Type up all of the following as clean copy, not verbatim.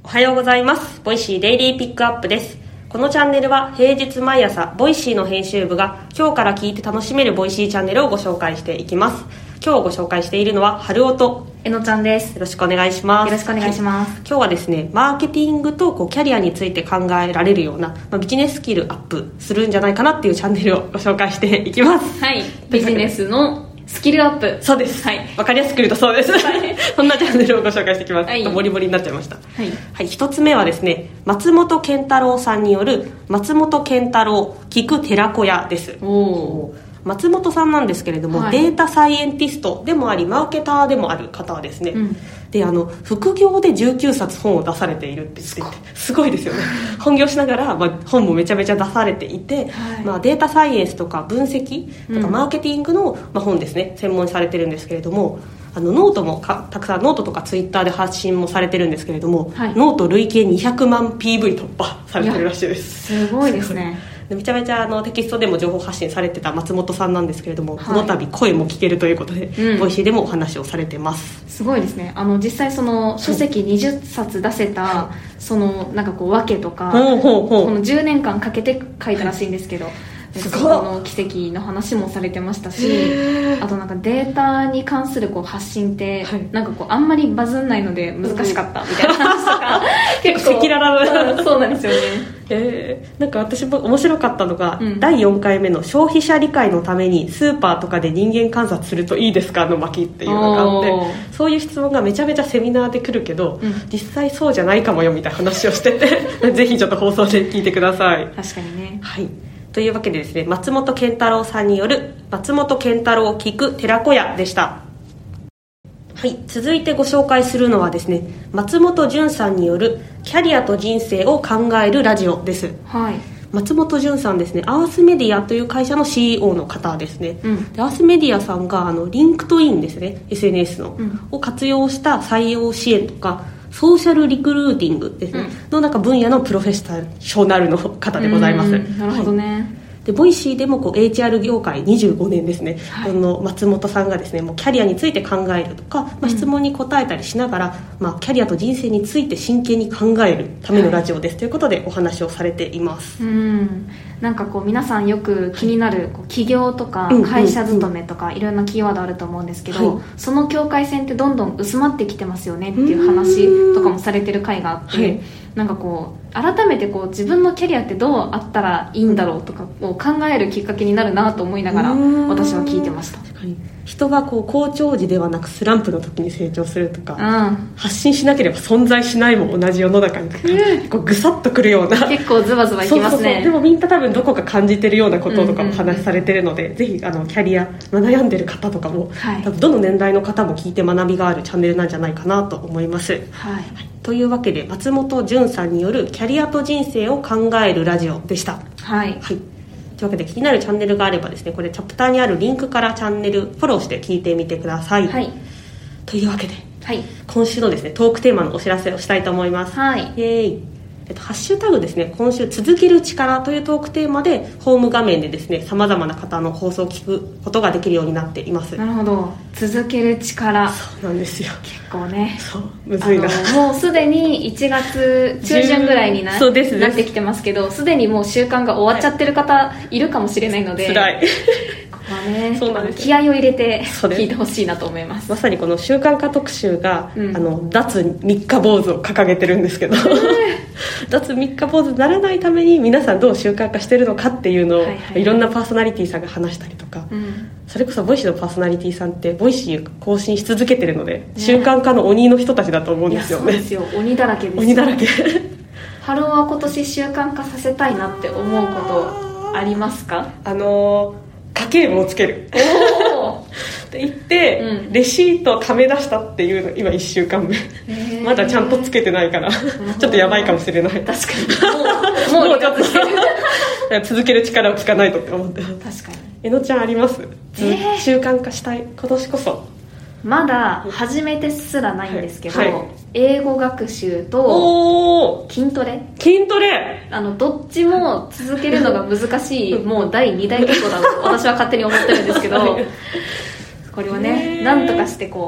おはようございます。ボイシーデイリーピックアップです。このチャンネルは平日毎朝ボイシーの編集部が今日から聞いて楽しめるボイシーチャンネルをご紹介していきます。今日ご紹介しているのは春音とえのちゃんです。 よろしくお願いします。 よろしくお願いします。 今日はですね、マーケティングとキャリアについて考えられるような、ビジネススキルアップするんじゃないかなっていうチャンネルをご紹介していきます。 はい、ビジネスのスキルアップ。 そうです。 はい。 わかりやすく言うとそうです。はい。そんなチャンネルをご紹介していきます。 はい。 ボリボリになっちゃいました。 はい。 はい。一つ目はですね、松本健太郎さんによる松本健太郎聞く寺子屋です。松本さんなんですけれども、はい、データサイエンティストでもありマーケターでもある方ですね、で副業で19冊本を出されているって言ってすごいですよね。本業しながら、本もめちゃめちゃ出されていて、はい、データサイエンスとか分析とかマーケティングの、本ですね、専門にされてるんですけれども、ノートもたくさんノートとかツイッターで発信もされてるんですけれども、はい、ノート累計200万 PV 突破されてるらしいです。 すごいですね。 めちゃめちゃテキストでも情報発信されてた松本さんなんですけれども、はい、この度声も聞けるということで、ボイシーでもお話をされてます。 すごいですね。実際その書籍20冊出せたそのなんかこう訳とか、この10年間かけて書いたらしいんですけど、そこの奇跡の話もされてましたし、あとなんかデータに関するこう発信って、はい、なんかこうあんまりバズんないので難しかったみたいな話とか、 結構赤裸々 そうなんですよね。なんか私も面白かったのが、第4回目の消費者理解のためにスーパーとかで人間観察するといいですかの巻っていうのがあって、そういう質問がめちゃめちゃセミナーで来るけど、実際そうじゃないかもよみたいな話をしててぜひちょっと放送で聞いてください。 確かにね。 はい。というわけでですね、松本健太郎さんによる松本健太郎聞く寺子屋でした。はい、続いてご紹介するのはですね、松本潤さんによるキャリアと人生を考えるラジオです。はい。松本潤さんですね、アースメディアという会社の CEO の方ですね、でアースメディアさんがリンクトインですね、 SNS の、を活用した採用支援とかソーシャルリクルーティングですね、のなんか分野のプロフェッショナルの方でございます。 なるほどね。はい、 でボイシーでもHR 業界25年ですね、はい、この松本さんがですね、もうキャリアについて考えるとか、質問に答えたりしながら、キャリアと人生について真剣に考えるためのラジオです、ということでお話をされています。 なんかこう皆さんよく気になるこう企業とか会社勤めとかいろんなキーワードあると思うんですけど、その境界線ってどんどん薄まってきてますよねっていう話とかもされてる回があって、なんかこう改めてこう自分のキャリアってどうあったらいいんだろうとかを考えるきっかけになるなと思いながら私は聞いてました。 人がこう好調時ではなくスランプの時に成長するとか、発信しなければ存在しないも同じ世の中にとか、こうぐさっとくるような、 結構ズバズバいきますね。 でもみんな多分どこか感じてるようなこととかも話されてるので、ぜひキャリア悩んでる方とかも、多分どの年代の方も聞いて学びがあるチャンネルなんじゃないかなと思います。というわけで松本潤さんによるキャリアと人生を考えるラジオでした。はい。というわけで気になるチャンネルがあればですね、これチャプターにあるリンクからチャンネルフォローして聞いてみてください。はい。というわけで、今週のですねトークテーマのお知らせをしたいと思います。はい。イエーイ。ハッシュタグですね、今週続ける力というトークテーマでホーム画面でですね、様々な方の放送を聞くことができるようになっています。 なるほど。続ける力。 そうなんですよ。 結構ね。 そう、むずいな。 もうすでに1月中旬ぐらいになってきてますけど、すでにもう習慣が終わっちゃってる方いるかもしれないので、 辛い。 そうなんです。気合を入れて聞いてほしいなと思います。 まさにこの習慣化特集が、脱三日坊主を掲げてるんですけど、脱三日坊主にならないために皆さんどう習慣化してるのかっていうのを、いろんなパーソナリティさんが話したりとか、それこそボイシーのパーソナリティさんってボイシー更新し続けてるので、習慣化の鬼の人たちだと思うんですよね。 そうですよ、鬼だらけですよ。 鬼だらけ。 ハローは今年習慣化させたいなって思うことありますか？ 家計簿をつけるって言って、レシートをため出したっていうの今1週間目、まだちゃんとつけてないからちょっとやばいかもしれない。確かにもうちょっと続ける力をつかないとって思ってます。 確かに。 えのちゃんあります？習慣化したい今年こそ。 まだ始めてすらないんですけど、英語学習と筋トレどっちも続けるのが難しいもう第2大結構だと私は勝手に思ってるんですけどこれをねなんとかしてこう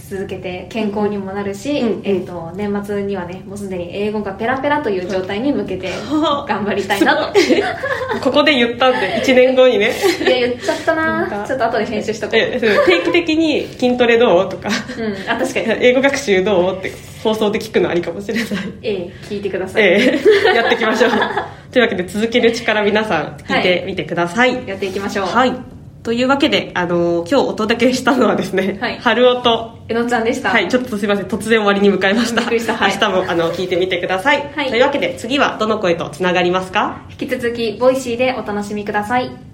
続けて健康にもなるし、年末にはねもうすでに英語がペラペラという状態に向けて頑張りたいなとここで言ったんで1年後にねいや言っちゃったな。ちょっと後で編集しとこう。 定期的に筋トレどうとか、 あ確かに英語学習どうって放送で聞くのありかもしれない。 聞いてください。 やっていきましょうというわけで続ける力皆さん聞いてみてください。 やっていきましょう。 はいというわけで、今日お届けしたのはですね、春尾とえのちゃんでした。 ちょっとすいません突然終わりに向かいました。 びっくりした。 明日も聞いてみてください。というわけで次はどの声とつながりますか？ 引き続きボイシーでお楽しみください。